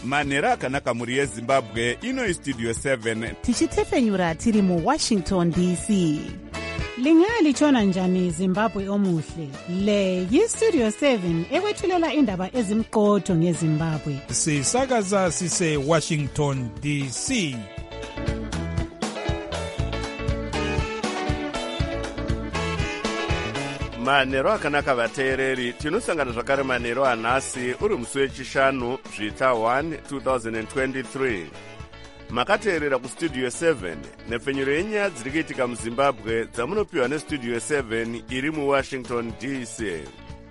manhero akanaka mhuri yezimbabwe. Ino Studio 7 tichitefenyura tiri muWashington DC. Lingalitshona njani Zimbabwe omuhle? Le yiStudio 7 ekwethulela indaba ezimqotho ngeZimbabwe. Sisakaza sise Washington DC. Manhero akanaka vateereri, tinosangana zvakare manhero anhasi uri musi wechishanu zvita 1 2023. Makateerera kuStudio 7 nepfenyuro yenyaya dziri kuitika muZimbabwe dzamunopiwa neStudio 7 iri muWashington DC.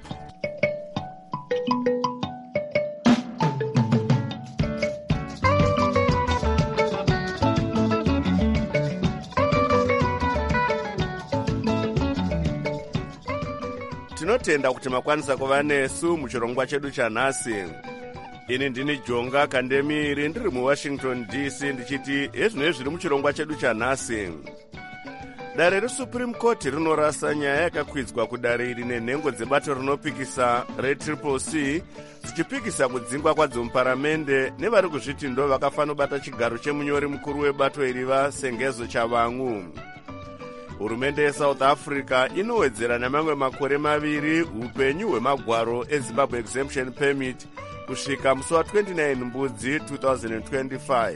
Tinotenda kuti makwanisa kuva nesu muchirongwa chedu chanhasi. Ini ndini Jonga Kandemiri ndiri muWashington DC ndichiti ezvino zviri muchirongwa chedu chanhasi. Dare reSupreme Court rinorasa nyaya yakakwidzwa kudare iri nenhengo dzebato rinopikisa reCCC dzichipikisa kudzingwa kwadzo muparamende nevari kuzviti ndo vakafanira kubata chigaro chemunyori mukuru webato iri vaSengezo Chavang'u. Hurumende yeSouth Africa inowedzera namamwe makore maviri upenyu hwemagwaro eZimbabwe Exemption Permit kusvika musi wa29 Mbudzi 2025.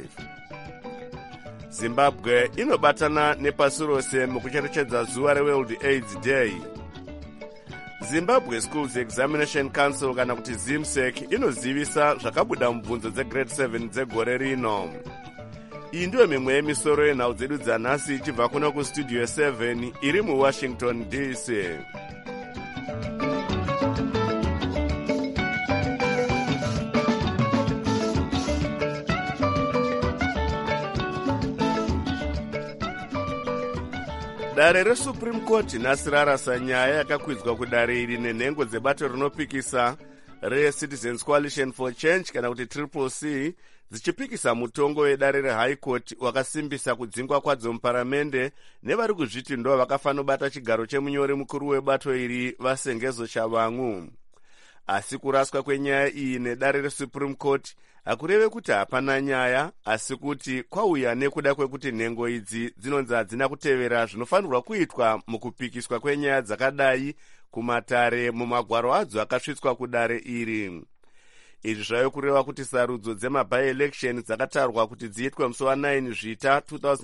Zimbabwe inobatana nepasi rose mukucherechedza zuva reWorld AIDS Day. Zimbabwe Schools Examination Council kana kuti ZIMSEC inozivisa zvakabuda mubvunzo dzegrade 7 dzegore rino. Iyi ndiyo mimwe yemisoro yenhau dzedu dzanhasi ichibva kuno kuStudio 7 iri muWashington DC. Dare reSupreme Court nhasi rarasa nyaya yakakwidzwa kudare iri nenhengo dzebato rinopikisa reCitizens Coalition for Change kana kuti CCC dzichipikisa mutongo wedare reHigh Court wakasimbisa kudzingwa kwadzo muparamende nevari kuzviti ndo vakafanira kubata chigaro chemunyori mukuru webato iri vaSengezo Chavang'u. Asi kuraswa kwenyaya iyi nedare reSupreme Court hakureve kuti hapana nyaya, asi kuti kwauya nekuda kwekuti nhengo idzi dzinonzi hadzina kutevera zvinofanirwa kuitwa mukupikiswa kwenyaya dzakadai kumatare mumagwaro adzo akasvitswa kudare iri. Izvi zvave kureva kuti sarudzo dzemaby-election dzakatarwa kuti dziitwe musi wa9 zvita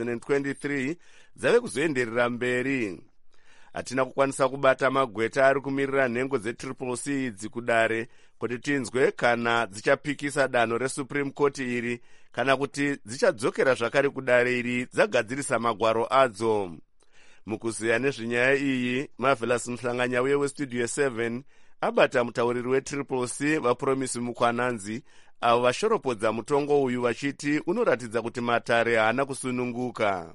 2023 dzave kuzoenderera mberi. Hatina kukwanisa kubata magweta ari kumirira nhengo dzeCCC idzi kudare kuti tinzwe kana dzichapikisa danho reSupreme Court iri kana kuti dzichadzokera zvakare kudare iri dzagadzirisa magwaro adzo. Mukuziya nezvenyaya iyi, Marvelous Mhlanganyauye weStudio 7 abata mutauriri weCCC vaPromisi Mukwananzi avo vashoropodza mutongo uyu vachiti unoratidza kuti matare haana kusununguka.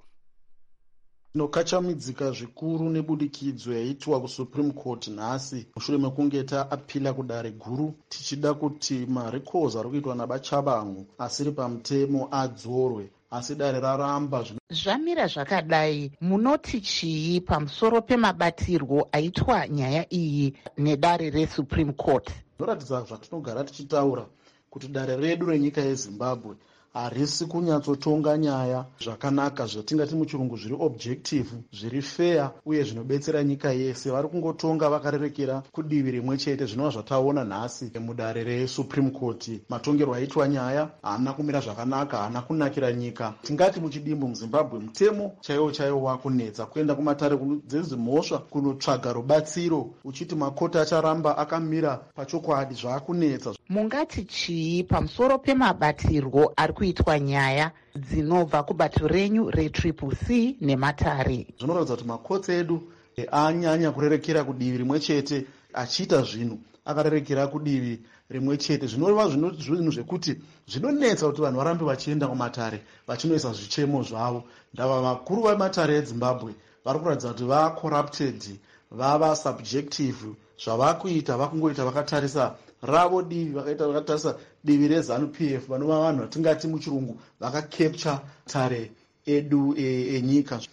Tinokachamidzika zvikuru nebudikidzo yaitwa kuSupreme Court nhasi mushure mekunge taapila kudare guru tichida kuti marecords ari kuitwa nabaChavang'u asiri pamutemo adzorwe, asi dare raramba. Zvamira zvakadai, munoti chii pamusoro pemabatirwo aitwa nyaya iyi nedare reSupreme Court? Zvinoratidza zvatinogara tichitaura kuti dare redu renyika yeZimbabwe harisi kunyatsotonga nyaya zvakanaka zvatingati muchirungu zviri objective, zviri fair uye zvinobetsera nyika yese. Vari kungotonga vakarerekera kudivi rimwe chete, zvinova zvataona nhasi mudare reSupreme Court. Matongerwo aitwa nyaya haana kumira zvakanaka, haana kunakira nyika. Tingati muchidimbu muZimbabwe mutemo chaiwo wakunetsa kuenda kumatare dzezimhosva kunotsvaga rubatsiro, uchiti makoti acharamba akamira pachokwadi zvaakunetsa. Mungati chii pamusoro pemabatirwo ari kuitwa nyaya dzinobva kubato renyu reCCC nematare? Zvinoratidza kuti makotsi edu anyanya kurerekera kudivi rimwe chete, achiita zvinhu akarerekera kudivi rimwe chete. Zvinova zvinhu zvekuti zvinonetsa kuti vanhu varambe vachienda kumatare vachinoisa zvichemo zvavo. Ndava vakuru vematare eZimbabwe vari kuratidza kuti vacorrupted, vava subjective. Zvavakuita vakungoita vakatarisa ravo divi, vakatarisa divi reZANU-PF, vanova vanhu vatingati muchirungu vakacapture tare edu enyika.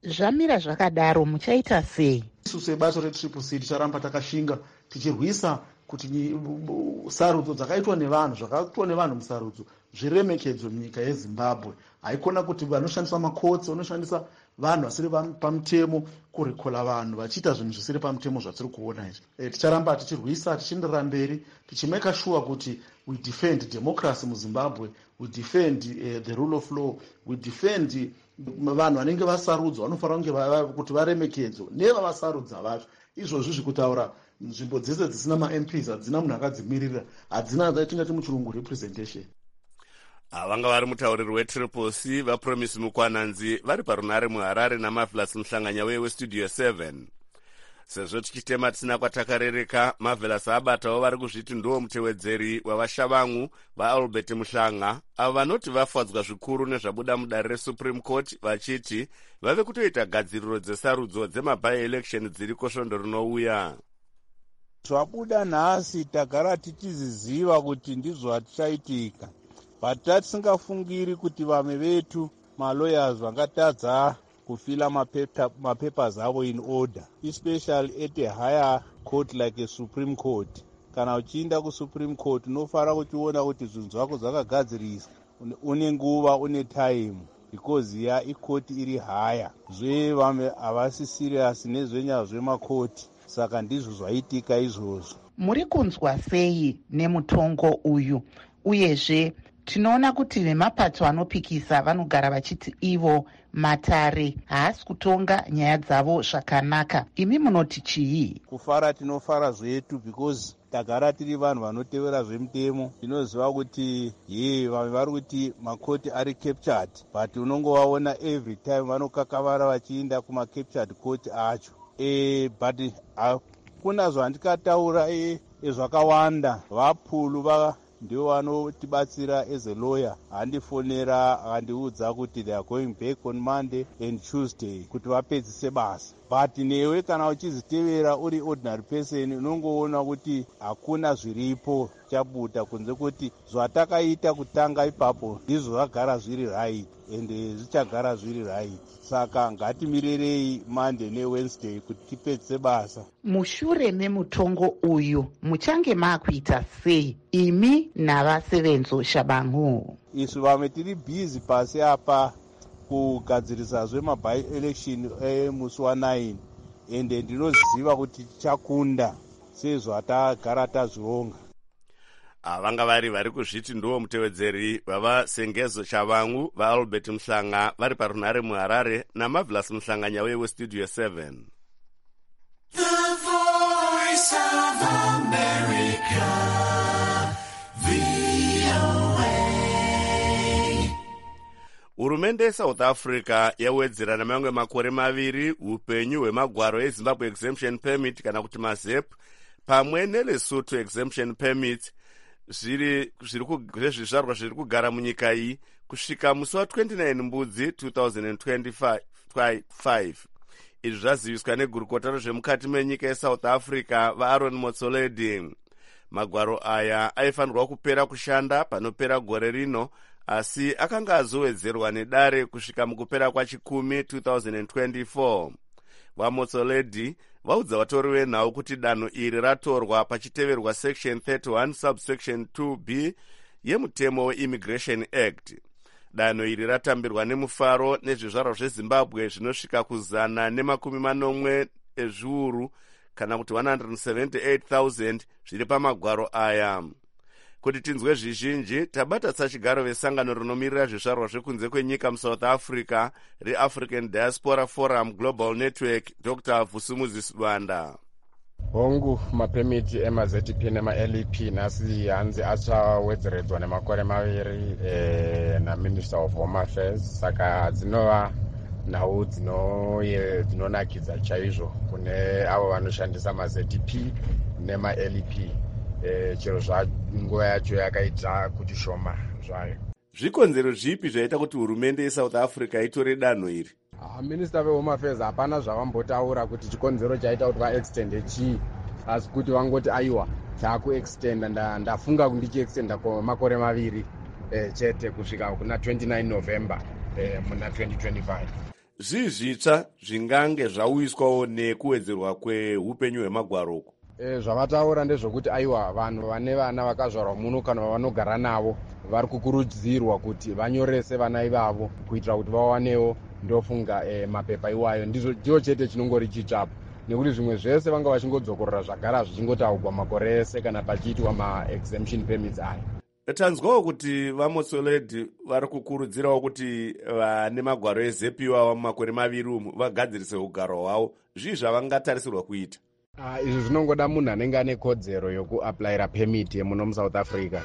Zvamira zvakadaro muchaita sei? Isu sebato retriple C ticharamba takashinga tichirwisa kuti sarudzo dzakaitwa nevanhu zvakaitwa nevanhu musarudzo zviremekedzwe munyika yeZimbabwe. Haikona kuti vanoshandisa makotsi vanoshandisa vanhu vasiri pamutemo kurikola vanhu vachiita zvinhu zvisiri pamutemo zvatiri kuona izvi. Ticharamba tichirwisa tichienderera mberi tichimeka sure kuti we defend democracy muZimbabwe, we defend the rule of law, we defend vanhu vanenge vasarudzwa vanofanira kuti varemekedzwe nevavasarudza vacho. Izvozvi zvekutaura nzvimbo dzese dzisina ma-MPs hadzina munhu akadzimirira, hadzina tingati muchirungu representation. Vanga vari mutauriri wetriple C vaPromise Mukwananzi vari parunare muHarare naMarvelous Mhlanganya weStudio 7. Sezvo tichitema tisina kwatakarereka, Marvelous abatawo vari kuzviti ndiwo mutevedzeri wavashavangu vaAlbert Muhlanga avo vanoti vafadzwa zvikuru nezvabuda mudare reSupreme Court vachiti vave kutoita gadziriro dzesarudzo dzemaby-election dziriko svondo rinouya. Zvabuda nhasi tagara tichiziziva kuti ndizvo zvatichaitika, but tatisingafungiri kuti vamwe vetu malawyers vangatadza kufila mapapers avo in order, especially at a higher court like a Supreme Court. Kana uchiinda kuSupreme Court unofara kuchiona kuti zvinhu zvako zvakagadziriswa, une nguva, une time, because ya ikoti iri higher. Vamwe havasi serious nezvenyaya zvemakoti, saka ndizvo zvaitika izvozvo. Muri kunzwa sei nemutongo uyu? Uyezve tinoona kuti vemapato anopikisa vanogara vachiti ivo matare haasi kutonga nyaya dzavo zvakanaka. Imi munoti chii? Kufara tinofara zvetu because tagara tiri vanhu vanotevera zvemutemo. Tinoziva kuti vamwe vari kuti makoti ari captured, but unongovaona every time vanokakavara vachiinda kuma-captured court acho. But hakuna zvandikataura zvakawanda. Vapulu ndiwo vanotibatsira as a lawyer. Handifonera akandiudza kuti they are going back on Monday and Tuesday kuti vapedzise basa. But newe kana uchizitevera uri ordinary person unongoona kuti hakuna zviripo chabuda kunze kuti zvatakaita kutanga ipapo ndizvo zvagara zviri right and zvichagara zviri right. Saka ngatimirerei Monday neWednesday kuti tipedzise basa. Mushure memutongo uyu muchange makuita sei imi navasevenzo Shabangu? Isu vamwe tiri busy pasi apa kugadzirisa zvemaby-election musi wa9 ende ndinoziva kuti tichakunda sezvo atagara tazvionga. Vanga vari kuzviti ndiwo mutevedzeri vavaSengezo Shavangu vaAlbert Muhlanga vari parunare muHarare naMarvelous Mhlanganya weStudio 7. The Voice of America, VOA. Hurumende yeSouth Africa yawedzera namamwe makore maviri upenyu hwemagwaro eZimbabwe Exemption Permit kana kuti maZEP pamwe neLesotho Exemption Permit zvezvizvarwa zviri kugara munyika iyi kusvika musi wa29 Mbudzi 2025. Izvi zvaziviswa negurukota rezvemukati menyika yeSouth Africa vaAaron Motsoaledi. Magwaro aya aifanirwa kupera kushanda panopera gore rino, asi akanga azowedzerwa nedare kusvika mukupera kwachikumi 2024. VaMotsoaledi vaudza vatori venhau kuti danho iri ratorwa pachiteverwa section 31 subsection 2b yemutemo weImmigration Act. Danho iri ratambirwa nemufaro nezvizvarwa zveZimbabwe zvinosvika ku180 ezviuru kana kuti 178,000 zviri pamagwaro aya. Kuti tinzwe zvizhinji, tabata sachigaro vesangano rinomirira zvizvarwa zvekunze kwenyika muSouth Africa reAfrican Diaspora Forum Global Network, Dr. Vusumuzi Sibanda. Hongu mapemiti emaZP nemaLEP nhasi hanzi achawedzeredzwa nemakore maviri naMinister of Home Affairs, saka dzinova nhau dzinonakidza chaizvo kune avo vanoshandisa maZP nemaLEP. Chero zvanguva yacho yakaita kuti shoma zvayo. Zvikonzero zvipi zvaita kuti hurumende yeSouth Africa itore danho iri? Minister veHome Affairs hapana zvavambotaura kuti chikonzero chaita kuti vaextende chii, asi kuti vangoti aiwa taakuextenda, ndafunga kuti ndichiextenda makore maviri chete kusvika kuna 29 November muna 2025. zvii zvitsva zvingange zvauiswawo nekuwedzerwa kweupenyu hwemagwaro uku? Zvavataura ndezvokuti aiwa vanhu vane vana vakazvarwa muno kana vanogara navo vari kukurudzirwa kuti vanyorese vana ivavo kuitira kuti vawanewo ndofunga mapepa iwayo. Ndicho chete chinongori chitsvapo, nekuti zvimwe zvese vanga vachingodzokorora zvagara zvichingotaugwa makore ese kana pachiitwa ma-exemption permits aya. Tanzwawo kuti vaMotsoaledi vari kukurudzirawo kuti vane magwaro eZEP iwawa mumakore 2 umu vagadzirise ugaro hwavo. Zvii zvavangatarisirwa kuita? Izvi zvinongoda munhu anenge ane kodzero yokuaplayira permit yemuno muSouth Africa.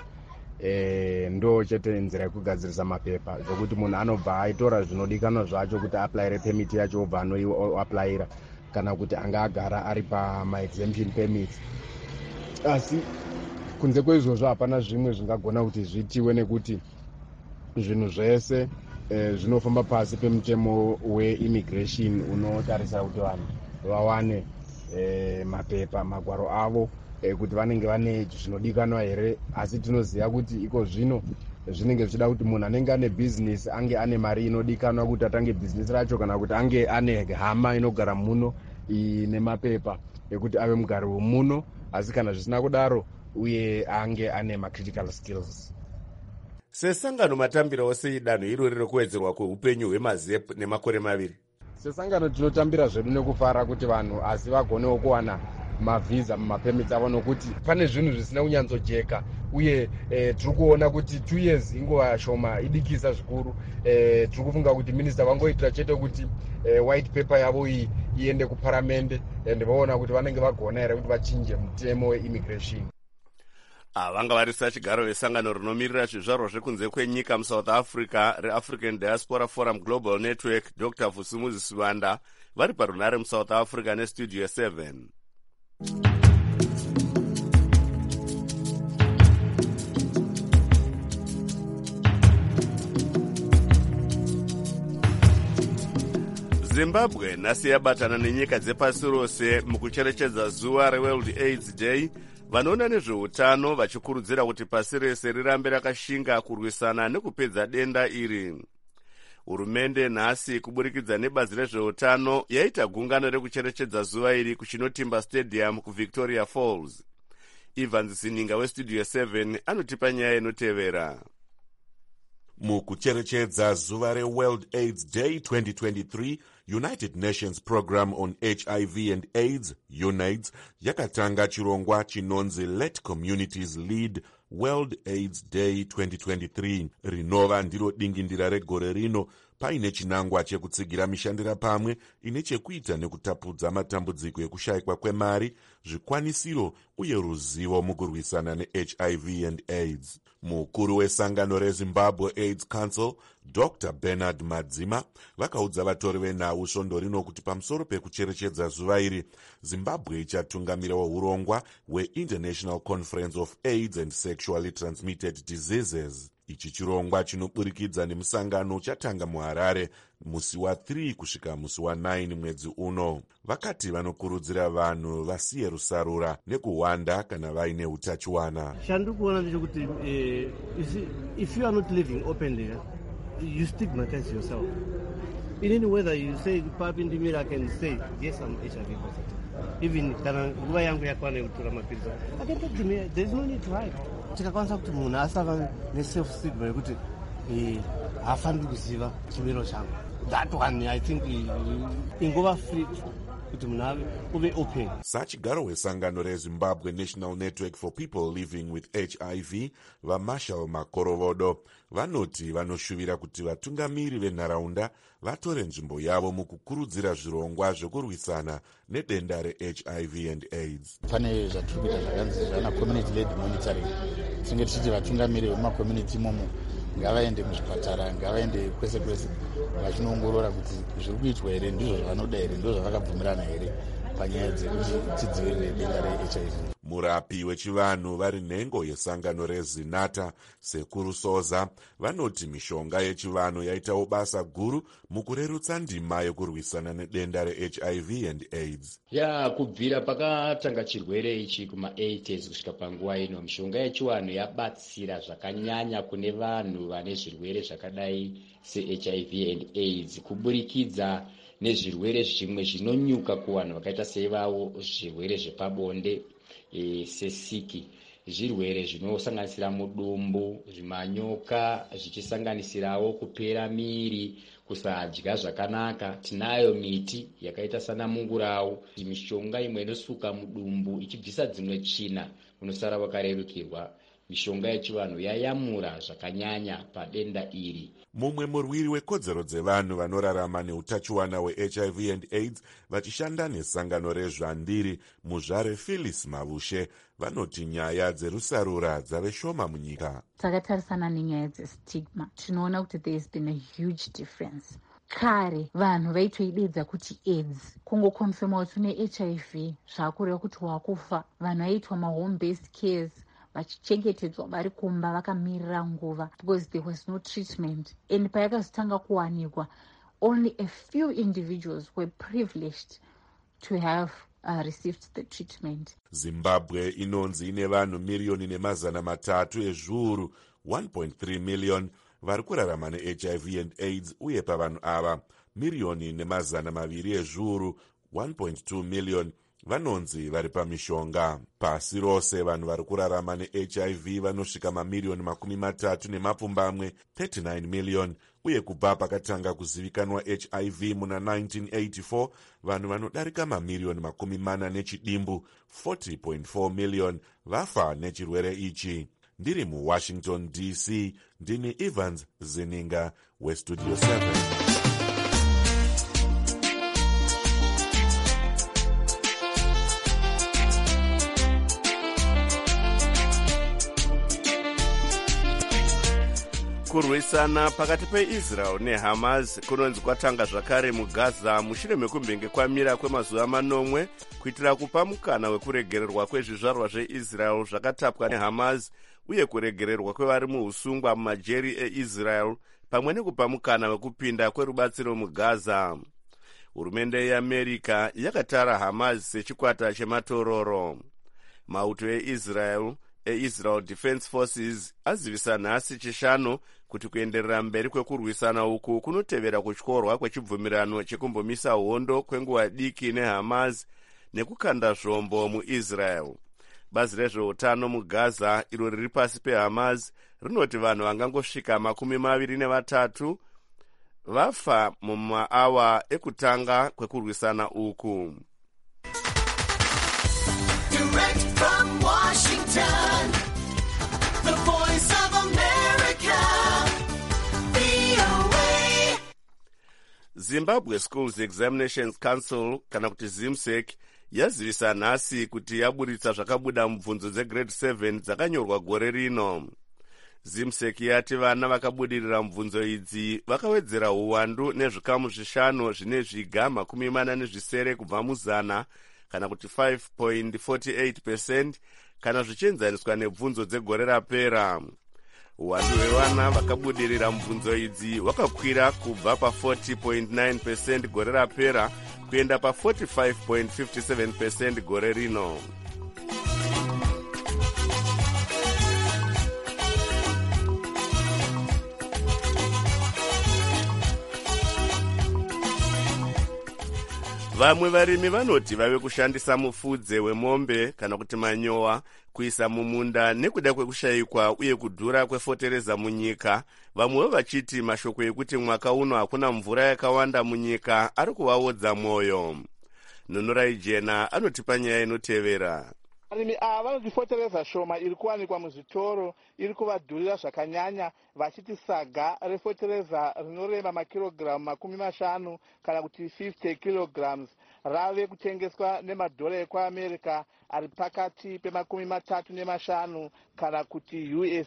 Ndo chete nzira yekugadzirisa mapepa zvokuti munhu anobva aitora zvinodikanwa zvacho kuti aplayire permit yacho obva anoaplayira, kana kuti anga agara ari pama-exemption permits. Asi kunze kweizvozvo hapana zvimwe zvingagona kuti zvitiwe, nekuti zvinhu zvese zvinofamba pasi pemutemo weimmigration unotarisa kuti vanhu vawane mapepa magwaro avo kuti vanenge vane zvinodikanwa here. Asi tinoziva kuti iko zvino zvinenge zvichida kuti munhu anenge ane bhizinesi ange ane mari inodikanwa kuti atange bhizinesi racho, kana kuti ange ane hama inogara muno ine mapepa ekuti ave mugari wemuno. Asi kana zvisina kudaro, uye ange ane macritical skills. Sesangano matambirawo sei danho irori rekuwedzerwa kweupenyu hwemaZEP nemakore 2? Sesangano tinotambira zvedu nekufara kuti vanhu asi vagonewo kuwana mavhiza mumapemits avo, nokuti pane zvinhu zvisina kunyanzojeka, uye tiri kuona kuti 2 years inguva shoma idikisa zvikuru. Tiri kufunga kuti minista vangoitira chete kuti white paper yavo iyi iende kuparamende, and vaona kuti vanenge vagona here kuti vachinje mutemo weimmigration. Vanga varisa chigaro vesangano rinomirira zvizvarwa zvekunze kwenyika muSouth Africa reAfrican Diaspora Forum Global Network, Dr. Vusumuzi Sibanda, vari parunare muSouth Africa nestudio 7. Zimbabwe nhasi yabatana nenyika dzepasi rose mukucherechedza zuva reWorld AIDS Day. Vanoona nezveutano vachikurudzira kuti pasi rese rirambe rakashinga kurwisana nekupedza denda iri. Hurumende nhasi kuburikidza nebazi rezveutano yaita gungano rekucherechedza zuva iri kuChinotimba Stadium kuVictoria Falls. Evans Sininga westudio 7 anotipa nyaya inotevera. Mukucherechedza zuva reWorld AIDS Day 2023, United Nations Program on HIV and AIDS, UNAIDS, yakatanga chirongwa chinonzi Let Communities Lead World AIDS Day 2023, rinova ndiro dingindira regore rino paine chinangwa chekutsigira mishandira pamwe ine chekuita nekutapudza matambudziko ekushayikwa kwemari, zvikwanisiro uye ruzivo mukurwisana neHIV and AIDS. Mukuru wesangano reZimbabwe AIDS Council, Dr. Bernard Madzima, vakaudza vatori venhau svondo rino kuti pamusoro pekucherechedza zuva iri, Zimbabwe ichatungamirawo urongwa hweInternational Conference of AIDS and Sexually Transmitted Diseases. Ichi chirongwa chinoburikidza nemusangano uchatanga muHarare musi wa3 kusvika musi wa9 mwedzi uno. Vakati vanokurudzira vanhu vasiye rusarura nekuwanda kana vaine utachiwana. Shandu kuona ndechekuti if you are not living openly, you stigmatize yourself. In any way that you say papi ndimira, I can say yes, I'm HIV positive. Even kana nguva yangu yakwana yekutora mapirizi, I can take them. There is no need to hide. Tikakwanisa kuti munhu asava neself stigma yekuti hafaniri kuziva chimiro changu, that one I think ingova free kuti munhu ave uve open. Sachigaro wesangano reZimbabwe National Network for People Living with HIV, vaMarshall Makorovodo, vanoti vanoshuvira kuti vatungamiri venharaunda vatore nzvimbo yavo mukukurudzira zvirongwa zvekurwisana nedenda reHIV and AIDS. Pane zvatiri kuita zvakanzi zvana community led monitoring. Tinenge tichiti vatungamiri vemakommunity imomo ngavaende muzvipatara, ngavaende kwese kwese vachinoongorora kuti zviri kuitwa here, ndizvo zvavanoda here, ndizvo zvavakabvumirana here, panyaya dzekuti tidzivirire denda rehiv. murapi wechivanhu vari nhengo yesangano rezinata sekuru soza vanoti mishonga yechivanhu yaitawo basa guru mukurerutsa ndima yokurwisana nedenda rehiv and aids. kubvira pakatanga chirwere ichi kuma80s kusvika panguva ino, mishonga yechivanhu yabatsira zvakanyanya kune vanhu vane zvirwere zvakadai sehiv and aids, kuburikidza nezvirwere zvimwe zvinonyuka kuvanhu vakaita seivavo zvirwere zvepabonde, sesiki, zvirwere zvinosanganisira mudumbu, zvimanyoka, zvichisanganisirawo kupera miri, kusadya zvakanaka. Tinayo miti yakaita sana mungurawu, mishonga imwe inosuka mudumbu ichibvisa dzimwe tsvina, unosara wakarerukirwa. Mishonga yechivanhu yayamura zvakanyanya padenda iri. mumwe murwiri wekodzero dzevanhu vanorarama neutachiwana hwehiv and aids vachishanda nesangano rezvandiri muzvare Phyllis Mavushe vanoti nyaya dzerusarura dzave shoma munyika. Takatarisana nenyaya dzestigma, tinoona kuti there has been a huge difference. Kare vanhu vaitoidedza kuti aids, kungokonfirma kuti une hiv zvakureva kuti wakufa. Vanhu vaitwa mahome based cares, vachichengetedzwa vari kumba vakamirira nguva, because there was no treatment. And payakazotanga kuwanikwa, only a few individuals were privileged to have received the treatment. Zimbabwe inonzi ine vanhu 1,300,000 ezviuru 1.3 million vari kurarama nehiv and aids, uye pavanhu ava 1,200,000 ezviuru 1.2 million vanonzi vari pamishonga. Pasi rose vanhu vari kurarama nehiv vanosvika mamiliyoni 30 39 million, uye kubva pakatanga kuzivikanwa hiv muna 1984 vanhu vanodarika mamiliyoni 40 nechidimbu 40.4 million vafa nechirwere ichi. Ndiri muWashington DC, ndini Evans Zininga weStudio 7. kurwisana pakati peIsrael neHamas kunonzi kwatanga zvakare muGaza mushure mekunge kwamira kwemazuva 9 kuitira kupa mukana wekuregererwa kwezvizvarwa zveIsrael zvakatapwa neHamas uye kuregererwa kwevari muusungwa mumajeri eIsrael pamwe nekupa mukana wekupinda kwerubatsiro muGaza. Hurumende yeAmerika yakatara Hamas sechikwata chematororo. Mauto eIsrael Defense Forces azivisa nhasi chishanu kuti kuenderera mberi kwekurwisana uku kunotevera kutyorwa kwechibvumirano chekumbomisa hondo kwenguva diki neHamas nekukanda zvombo muIsrael. Bazi rezveutano muGaza iro riri pasi peHamas rinoti vanhu vangangosvika 23 vafa mumaawa ekutanga kwekurwisana uku. Direct from Washington, the voice of America, VOA. Zimbabwe Schools Examinations Council, kana kuti ZIMSEC, yazivisa nhasi kuti yaburitsa zvakabuda mubvunzo dzegrade 7 dzakanyorwa gore rino. ZIMSEC yati vana vakabudirira mubvunzo idzi vakawedzera uwandu nezvikamu 5 zvine zviga 47 kubva muzana, kana kuti 5.48%, kana zvichienzaniswa nebvunzo dzegore rapera. Uwandu hwevana vakabudirira mubvunzo idzi hwakakwira kubva pa40.9% gore rapera kuenda pa45.57% gore rino. Vamwe varimi vanoti vave kushandisa mufudze wemombe kana kuti manyowa kuisa mumunda nekuda kwekushayikwa uye kudhura kwefotereza munyika. Vamwewo vachiti mashoko ekuti mwaka uno hakuna mvura yakawanda munyika ari kuvaodza mwoyo. Nonorai Jena anotipa nyaya inotevera. Varimi ava vanoti fotereza shoma iri kuwanikwa muzvitoro iri kuvadhurira zvakanyanya, vachiti saga refotereza rinorema makirogiramu 50 kana kuti 50 kilograms rave kutengeswa nemadhora ekuAmerica ari pakati pe$35 kana kuti US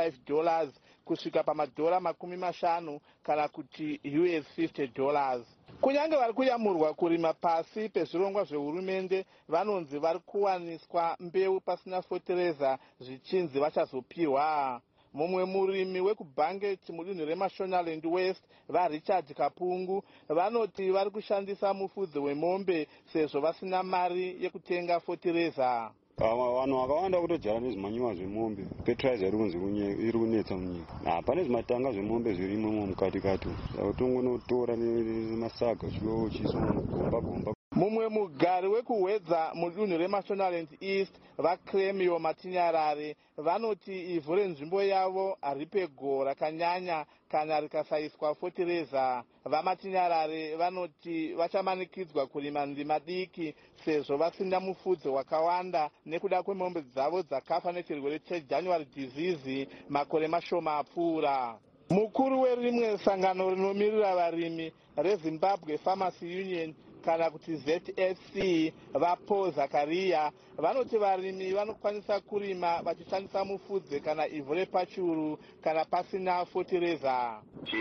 $35 kusvika pamadhora 50 kana kuti US $50. kunyange vari kuyamurwa kurima pasi pezvirongwa zvehurumende vanonzi vari kuwaniswa mbeu pasina fotereza zvichinzi vachazopiwa. Mumwe murimi wekubhanget mudunhu remashonaland west varichard kapungu vanoti vari kushandisa mufudzi wemombe sezvo vasina mari yekutenga fotereza. Vanhu vakawanda kutodyara nezvimanyuwa zvemombe. Fertilizer iri kunetsa munyika. Pane zvimatanga zvemombe zvirimo mukatikati. Utongonotora nemasaga uchiisa mugomba. Mumwe mugari wekuhwedza mudunhu remashonaland east vakremio matinyarare vanoti ivhu renzvimbo yavo haripego rakanyanya kana rikasaiswa fotereza. Vamatinyarare vanoti vachamanikidzwa kurima ndima diki sezvo vasina mufudzi wakawanda nekuda kwemombe dzavo dzakafa nechirwere chejanuary disease makore mashoma apfuura. Mukuru werimwe sangano rinomirira varimi rezimbabwe pharmacy union kana kuti ZFC vaPaul Zakaria vanoti varimi vanokwanisa kurima vachishandisa mufudze kana ivhu repachuru kana pasina fotereza.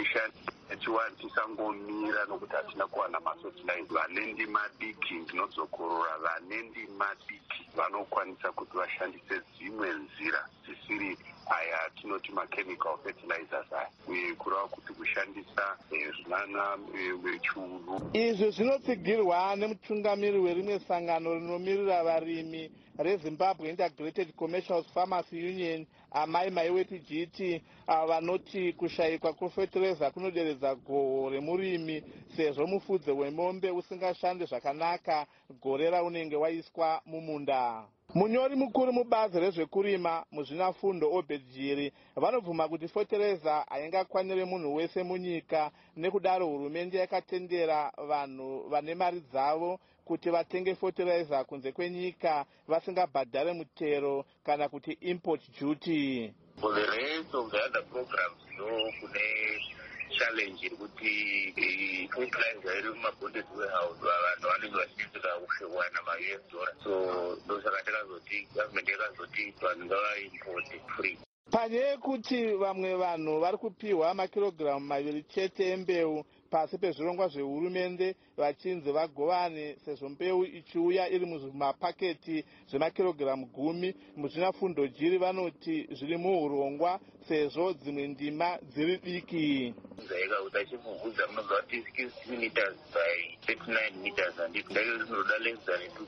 Tisangomira nokuti hatina kuwana mafertilizer. Vane ndima diki ndinozokorora, vane ndima diki vanokwanisa kuti vashandise dzimwe nzira dzisiri aya tinoti machemical fertilizers aya kureva kuti kushandisa zvinana chiunu. Izvi zvinotsigirwa nemutungamiri werimwe sangano rinomirira varimi reZimbabwe Integrated Commercial Farmers Union amai maiwetu GT vanoti kushayikwa kwefertilizer kunoderedza goho remurimi sezvo mufudze wemombe usingashande zvakanaka gore raunenge waiswa mumunda. Munyori mukuru mubazi rezvekurima muzvinafundo Obedjiri vanobvuma kuti fotereza haingakwanire munhu wese munyika nekudaro hurumende yakatendera vanhu vane mari dzavo kuti vatenge fotereza kunze kwenyika vasingabhadhare mutero kana kuti import duty. For the rest of the other programs kune challenge irikuti fertilizer iri mumabonded warehouse vanhu vanenge vachidetsera kuwana $US. So ndosaka takazoti government yakazoti vanhu ngavaimporte free. Panyaya yekuti vamwe vanhu vari kupiwa makirogiramu 2 chete embeu pasi pezvirongwa zvehurumende vachinzi vagovane sezvo mbeu ichiuya iri muzvimapaketi zvemakirogiramu 10 muzvinafundo Jiri vanoti zviri muurongwa sezvo dzimwe ndima dziri diki. Uchimubvunza munobva kuti 60 meters by 39 meters handiti ndake zvinoda less than 2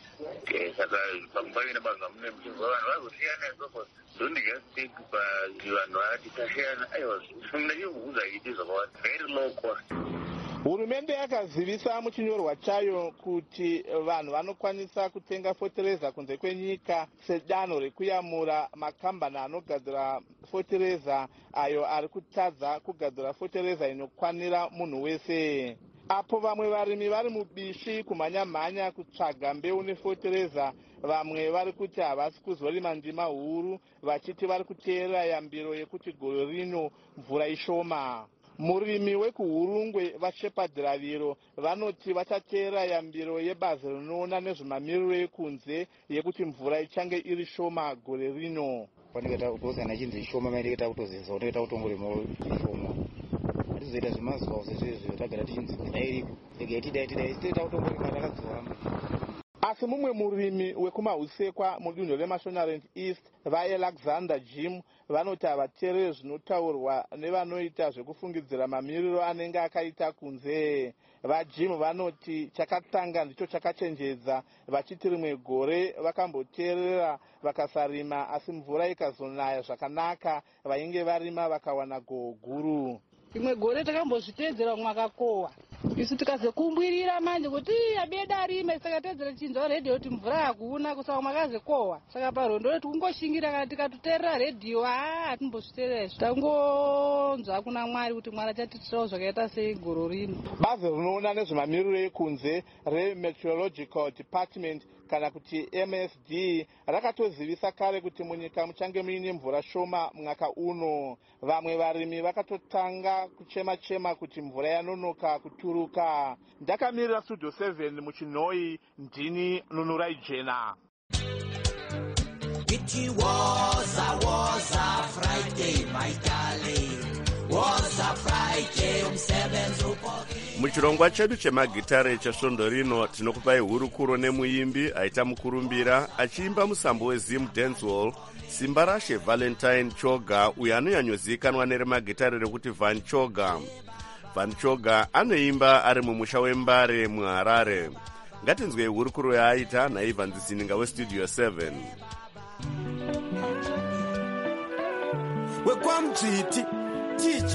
kgs. Saka panguva ine vanhu mune muchibva vanhu vazosiyana izvozvo don't just take vanhu vati tasiyana aiwa ndachibvunza iti zvakawanda very low cost. Hurumende yakazivisa muchinyorwa chayo kuti vanhu vanokwanisa kutenga fotereza kunze kwenyika sedanho rekuyamura makambani anogadzira fotereza ayo ari kutadza kugadzira fotereza inokwanira munhu wese. Apo vamwe varimi vari mubishi kumhanya-mhanya kutsvaga mbeu nefotereza, vamwe vari kuti havasi kuzorima ndima huru vachiti vari kuteerera yambiro yekuti gore rino mvura ishoma. Murimi wekuhurungwe vaShepherd vanoti vachateera yambiro yebazi rinoona nezvemamiriro ekunze yekuti mvura ichange iri shoma gore rino. Panenge kutosana chinzi shoma maite kutoziza unoita kutongoremo shoma. Atizoita zvemazuva sezvo tagara tichinzi iriko. Ege tida kutongorema takadzoramba. Asi mumwe murimi wekumahusekwa mudunhu remashonaland east vaAlexander Jim vanoti havateereri zvinotaurwa nevanoita zvekufungidzira mamiriro anenge akaita kunze. VaJim vanoti chakatanga ndicho chakachenjedza vachiti rimwe gore vakamboteerera vakasarima asi mvura ikazonaya zvakanaka vainge varima vakawana goho guru. Rimwe gore takambozviteedzera mwakakohwa isu tikazokumbirira manje kuti abeda rime saka teedzera chinzwa redhiyo kuti mvura hakuna kusaka mwakazokohwa saka parwendo rwetu kungoshingira kana tikatuteerera redhiyo hatimbozviteerera izvo tangonzwa hakuna mwari kuti mwari achatitirawo zvakaita sei goro rino. Bazi rinoona nezvemamiriro ekunze remeteorological department kana kuti MSD rakatozivisa kare kuti munyika muchange muine mvura shoma mwaka uno. Vamwe varimi vakatotanga kuchema-chema kuti mvura yanonoka kuturuka. Ndakamirira Studio 7 muchinhoi ndini Nunurai Jena. It was a Friday, my darling. Was a Friday, umsebenzi uphoki. Muchirongwa chedu chemagitare chesvondo rino tinokupai hurukuro nemuimbi aita mukurumbira achiimba musambo weZim Dancehall simba rashe Valentine Choga, uyo anonyanyozikanwa neremagitare rekuti Van Choga. Van Choga anoimba ari mumusha wembare muHarare. Ngatinzwe hurukuro yaaita naIvan Zininga weStudio 7. Wekwamjiti DJ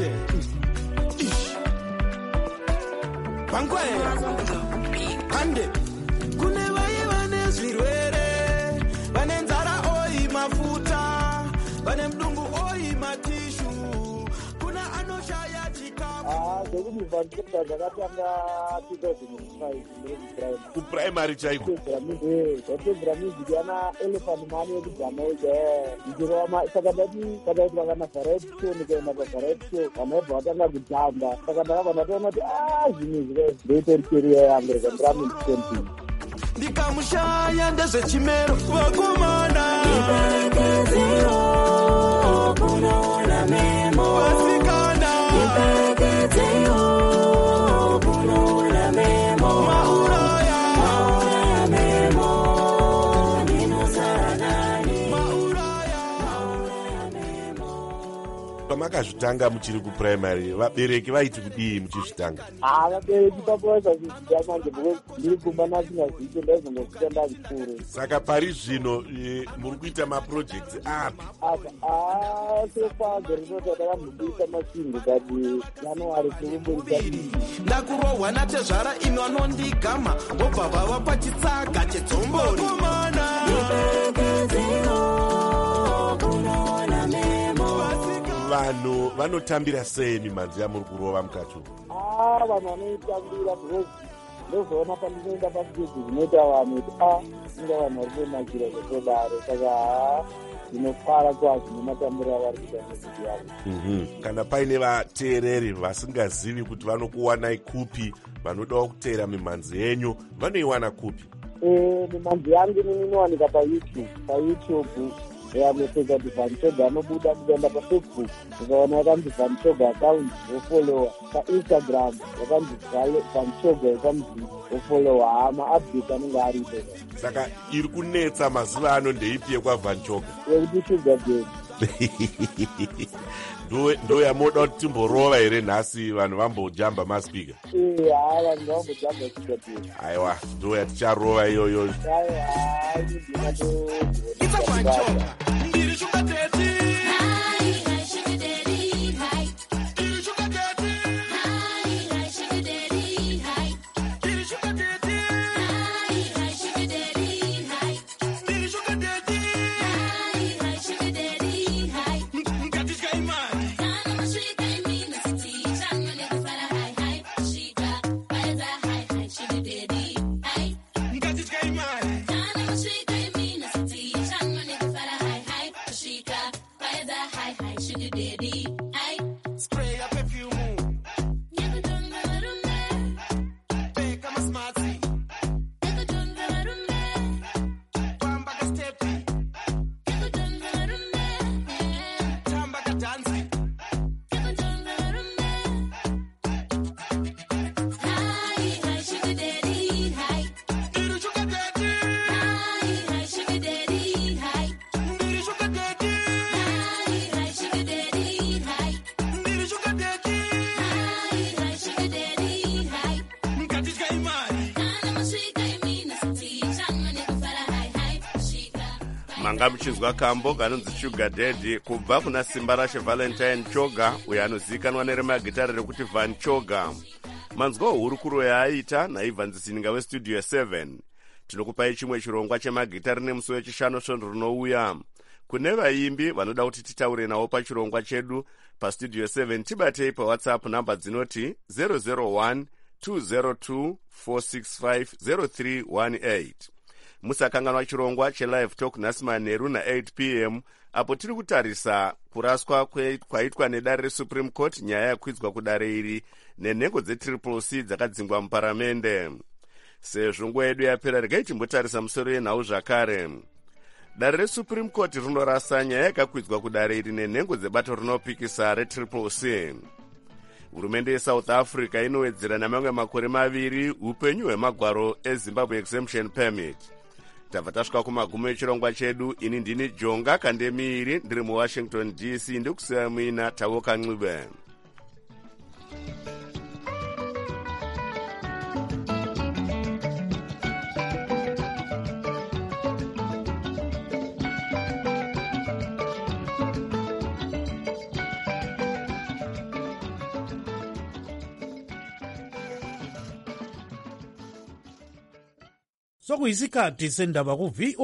Bangwaya Hande kune vaye vane zvirwere, vane nzara oi mafuta, vane mdumbu oi matishu, kuna anoshaya chikafu. Zvekuti Vanchoga zvakatanga 2005 kuprimary chaiko. Zvapedzera music yana Elephant Man yekujamaica ndichiroma saka ndati kuti vakana variety show ndikaenda pavariety show vanobva vatanga kutamba saka ndakabva ndatoona kuti zvinhu zvire ndoite career yangu rekandirami ndicamping ndikamushaya ndezvechimero vakomana kunoona memo vasikana kunoona memo mauraya memo ndinosara nani pamakazvitanga muchiri kuprimary vabereki vaiti kudii muchizvitanga? Vabereki pakuvaizvazviziva manje ndiri kumba nasingazivi ndaizongosvika ndazvikuru. Saka pari zvino muri kuita maprojects api? Sefazo rinoti takambobuisa masvingo kati January tikumboita ndakurohwa natezvara imi vanondigama vobva vava pachitsaga chetsomboni vanhu vanotambira sei mimanzi yamuri kurova mukati? Vanhu vanoitambira because ndozoona pandinoenda pastage zvinoita vanhu kuti inga vanhu vari kunakira zvekudaro saka ndinofara kwazvo nematambiro avari kuita muziki yavo. Kana paine vateereri vasingazivi kuti vanokuwanai kupi, vanodawo kuteera mimanzi yenyu, vanoiwana kupi? Mimanzi yangu inowanika paYouTube yamepedza kuti Van Choga anobuda kuenda paFacebook ukaona yakanzi Van Choga account wofollowa, paInstagram yakanzi Van Choga yakanzi wofollowa, maupdate anenge aripo. Saka iri kunetsa mazuva ano ndeipi yekwaVan Choga? Yekuti Sugar Daddy. ndo yamoda kuti timborova here nhasi vanhu vambojamba maspika? Vanhu vambojamba Sugar Daddy. Aiwa, ndo yaticharova iyoyo. manga muchinzwa kambo kanonzi Sugar Daddy kubva kuna simba rashe Valentine Choga, uyo anozikanwa neremagitare rekuti Van Choga. Manzwa hurukuro yaaita naIvan Zininga weStudio 7. Tinokupai chimwe chirongwa chemagitare nemusi wechishanu svondo rinouya. Kune vaimbi vanoda kuti titaure nawo pachirongwa chedu paStudio 7 tibatei paWhatsApp namba dzinoti 001 202 465 0318. Musakanganwa chirongwa chelive talk nhasi manheru na8 p.m. apo tiri kutarisa kuraswa kwaitwa nedare reSupreme Court nyaya yakwidzwa kudare iri nenhengo dzeCCC dzakadzingwa muparamende. Sezvo nguva yedu yapera, regai timbotarisa musoro yenhau zvakare. Dare reSupreme Court rinorasa nyaya yakakwidzwa kudare iri nenhengo dzebato rinopikisa reCCC. hurumende yesouth africa inowedzera namamwe makore 2 upenyu hwemagwaro ezimbabwe exemption permit. tabva tasvika kumagumo echirongwa chedu. ini ndini jonga kandemiri ndiri muwashington dc ndikusiya muina Tavoka Ncube. sokuyisikhathi sendaba ku